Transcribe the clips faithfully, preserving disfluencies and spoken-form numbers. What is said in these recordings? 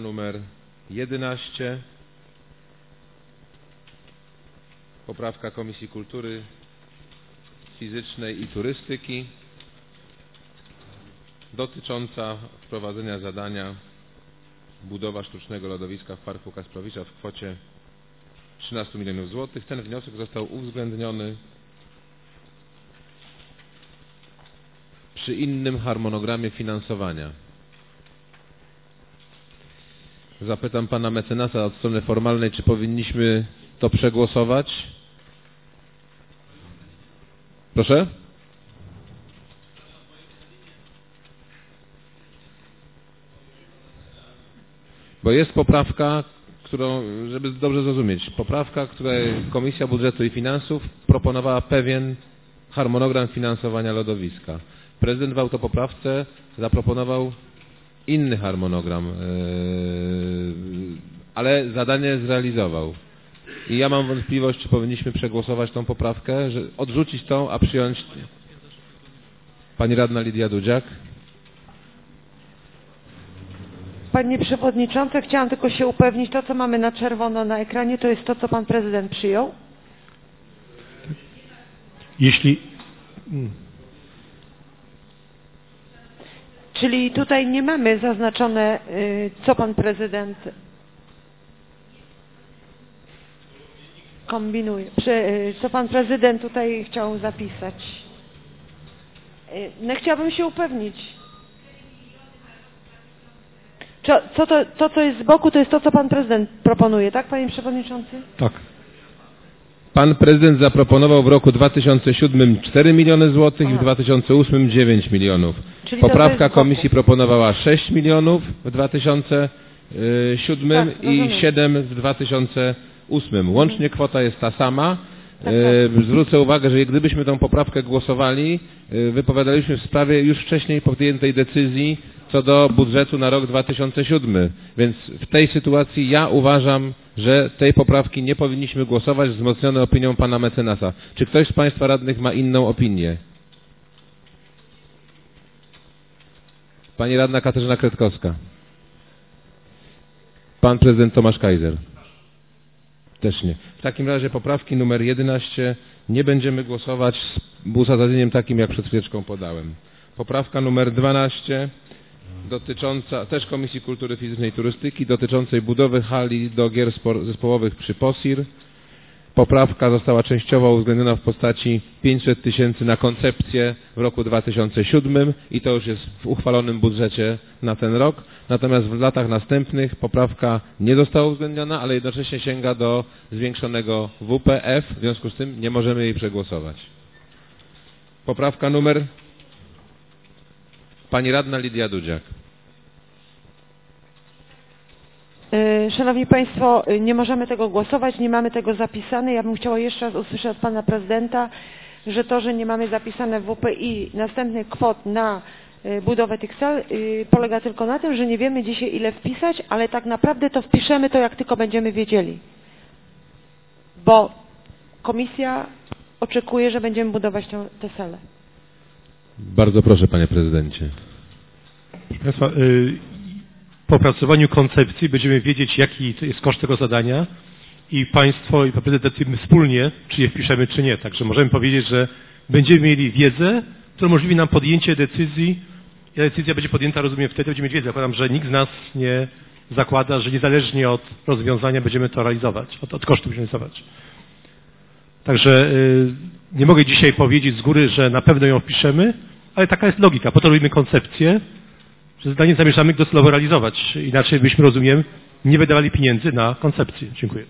numer jedenaście. Poprawka Komisji Kultury Fizycznej i Turystyki dotycząca wprowadzenia zadania budowa sztucznego lodowiska w Parku Kasprowicza w kwocie trzynastu milionów złotych. Ten wniosek został uwzględniony przy innym harmonogramie finansowania. Zapytam pana mecenasa od strony formalnej, czy powinniśmy to przegłosować? Proszę? Bo jest poprawka, którą, żeby dobrze zrozumieć, poprawka, której Komisja Budżetu i Finansów proponowała pewien harmonogram finansowania lodowiska. Prezydent w autopoprawce zaproponował inny harmonogram, yy, ale zadanie zrealizował. I ja mam wątpliwość, czy powinniśmy przegłosować tą poprawkę, że odrzucić tą, a przyjąć... Pani radna Lidia Dudziak. Panie Przewodniczący, chciałam tylko się upewnić, to co mamy na czerwono na ekranie, to jest to, co Pan Prezydent przyjął? Jeśli... Czyli tutaj nie mamy zaznaczone, co Pan Prezydent kombinuje, co Pan Prezydent tutaj chciał zapisać. No, chciałabym się upewnić. Co to, to, co jest z boku, to jest to, co Pan Prezydent proponuje, tak, Panie Przewodniczący? Tak. Pan Prezydent zaproponował w roku dwa tysiące siódmym cztery miliony złotych i w dwa tysiące ósmym dziewięć milionów. Czyli poprawka Komisji proponowała sześć milionów w dwa tysiące siódmym tak, i siedem w dwa tysiące ósmym. Łącznie kwota jest ta sama. Tak, tak. Zwrócę uwagę, że gdybyśmy tę poprawkę głosowali, wypowiadaliśmy w sprawie już wcześniej podjętej decyzji co do budżetu na rok dwa tysiące siódmy. Więc w tej sytuacji ja uważam, że tej poprawki nie powinniśmy głosować, wzmocnione opinią pana mecenasa. Czy ktoś z państwa radnych ma inną opinię? Pani radna Katarzyna Kretkowska. Pan prezydent Tomasz Kaiser. Też nie. W takim razie poprawki numer jedenaście nie będziemy głosować z uzasadnieniem takim, jak przed chwileczką podałem. Poprawka numer dwanaście dotycząca też Komisji Kultury Fizycznej i Turystyki, dotyczącej budowy hali do gier zespołowych przy POSIR. Poprawka została częściowo uwzględniona w postaci pięćset tysięcy na koncepcję w roku dwa tysiące siódmym i to już jest w uchwalonym budżecie na ten rok. Natomiast w latach następnych poprawka nie została uwzględniona, ale jednocześnie sięga do zwiększonego W P F, w związku z tym nie możemy jej przegłosować. Poprawka numer... Pani radna Lidia Dudziak. Szanowni Państwo, nie możemy tego głosować, nie mamy tego zapisane. Ja bym chciała jeszcze raz usłyszeć od Pana Prezydenta, że to, że nie mamy zapisane w W P I następnych kwot na budowę tych sal, polega tylko na tym, że nie wiemy dzisiaj ile wpisać, ale tak naprawdę to wpiszemy to, jak tylko będziemy wiedzieli. Bo komisja oczekuje, że będziemy budować te, te sale. Bardzo proszę, Panie Prezydencie. Proszę Państwa, y po opracowaniu koncepcji będziemy wiedzieć, jaki jest koszt tego zadania i Państwo i Pan Prezydent decydujemy wspólnie, czy je wpiszemy, czy nie. Także możemy powiedzieć, że będziemy mieli wiedzę, która umożliwi nam podjęcie decyzji i ta decyzja będzie podjęta, rozumiem, wtedy będziemy mieć wiedzę. Zakładam, że nikt z nas nie zakłada, że niezależnie od rozwiązania będziemy to realizować, od, od kosztów realizować. Także y, nie mogę dzisiaj powiedzieć z góry, że na pewno ją wpiszemy, ale taka jest logika. Po to robimy koncepcję, że zdanie zamierzamy docelowo realizować. Inaczej byśmy, rozumiem, nie wydawali pieniędzy na koncepcję. Dziękuję.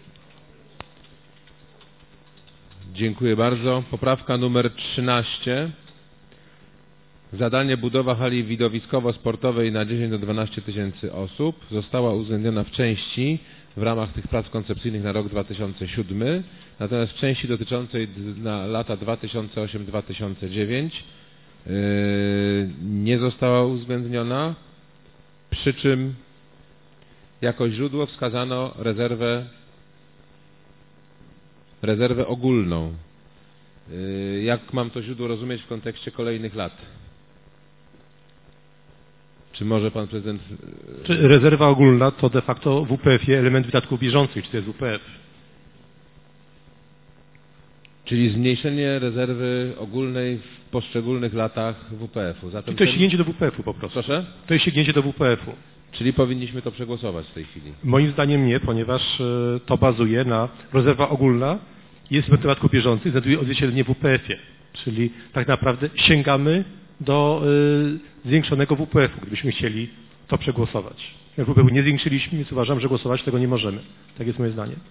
Dziękuję bardzo. Poprawka numer trzynaście. Zadanie budowa hali widowiskowo-sportowej na dziesięć do dwunastu tysięcy osób została uwzględniona w części w ramach tych prac koncepcyjnych na rok dwa tysiące siódmy, natomiast w części dotyczącej na lata dwa tysiące ósmy do dwa tysiące dziewiątego yy, nie została uwzględniona, przy czym jako źródło wskazano rezerwę rezerwę ogólną. Yy, jak mam to źródło rozumieć w kontekście kolejnych lat? Czy może pan prezydent... Czy rezerwa ogólna to de facto w U P F-ie element wydatków bieżących, czy to jest U P F? Czyli zmniejszenie rezerwy ogólnej w poszczególnych latach W P F-u. Zatem I to jest ten... sięgnięcie do W P F-u po prostu. Proszę? To jest sięgnięcie do W P F-u. Czyli powinniśmy to przegłosować w tej chwili. Moim zdaniem nie, ponieważ to bazuje na rezerwa ogólna, jest w wydatku bieżących, znajduje odzwierciedlenie w U P F-ie. Czyli tak naprawdę sięgamy do y, zwiększonego W P F-u, gdybyśmy chcieli to przegłosować. Jak W P F-u nie zwiększyliśmy, więc uważam, że głosować tego nie możemy. Tak jest moje zdanie.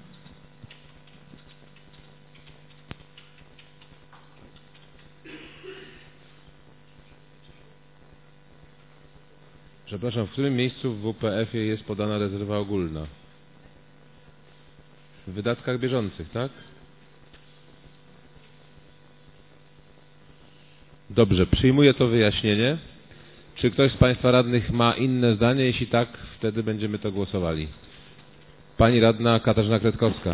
Przepraszam, w którym miejscu w W P F-ie jest podana rezerwa ogólna? W wydatkach bieżących, tak? Dobrze, przyjmuję to wyjaśnienie. Czy ktoś z Państwa radnych ma inne zdanie? Jeśli tak, wtedy będziemy to głosowali. Pani radna Katarzyna Kretkowska.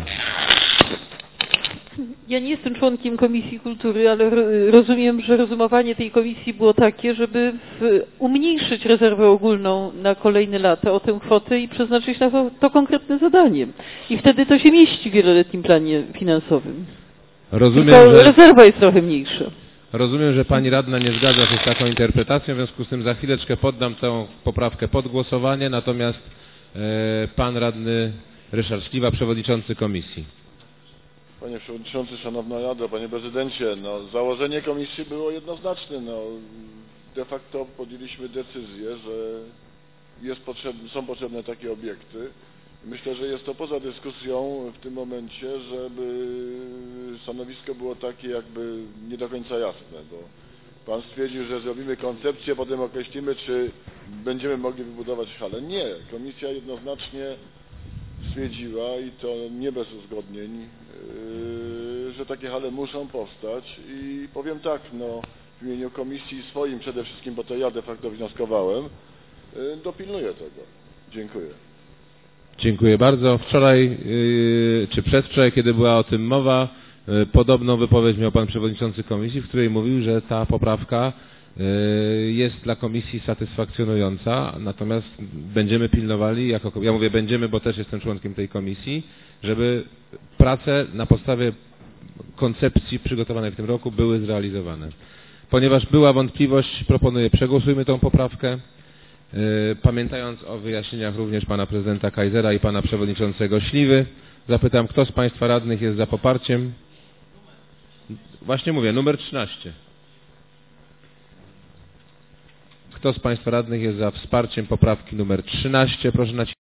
Ja nie jestem członkiem Komisji Kultury, ale rozumiem, że rozumowanie tej komisji było takie, żeby umniejszyć rezerwę ogólną na kolejne lata o tę kwotę i przeznaczyć na to, to konkretne zadanie. I wtedy to się mieści w wieloletnim planie finansowym. Rozumiem, Tylko że... rezerwa jest trochę mniejsza. Rozumiem, że pani radna nie zgadza się z taką interpretacją, w związku z tym za chwileczkę poddam tę poprawkę pod głosowanie, natomiast e, pan radny Ryszard Śliwa, przewodniczący komisji. Panie Przewodniczący, Szanowna Rado, Panie Prezydencie, no, założenie komisji było jednoznaczne. No, de facto podjęliśmy decyzję, że jest potrzebne, są potrzebne takie obiekty. Myślę, że jest to poza dyskusją w tym momencie, żeby stanowisko było takie jakby nie do końca jasne, bo Pan stwierdził, że zrobimy koncepcję, potem określimy, czy będziemy mogli wybudować halę. Nie, komisja jednoznacznie stwierdziła i to nie bez uzgodnień, yy, że takie hale muszą powstać i powiem tak, no w imieniu komisji swoim przede wszystkim, bo to ja de facto wnioskowałem, yy, dopilnuję tego. Dziękuję. Dziękuję bardzo. Wczoraj, yy, czy przedwczoraj, kiedy była o tym mowa, yy, podobną wypowiedź miał pan przewodniczący komisji, w której mówił, że ta poprawka yy, jest dla komisji satysfakcjonująca, natomiast będziemy pilnowali, jako, ja mówię będziemy, bo też jestem członkiem tej komisji, żeby prace na podstawie koncepcji przygotowanej w tym roku były zrealizowane. Ponieważ była wątpliwość, proponuję, przegłosujmy tą poprawkę. Pamiętając o wyjaśnieniach również pana prezydenta Kajzera i pana przewodniczącego Śliwy, zapytam, kto z państwa radnych jest za poparciem? Właśnie mówię, numer trzynaście. Kto z państwa radnych jest za wsparciem poprawki numer trzynaście? Proszę nacisnąć.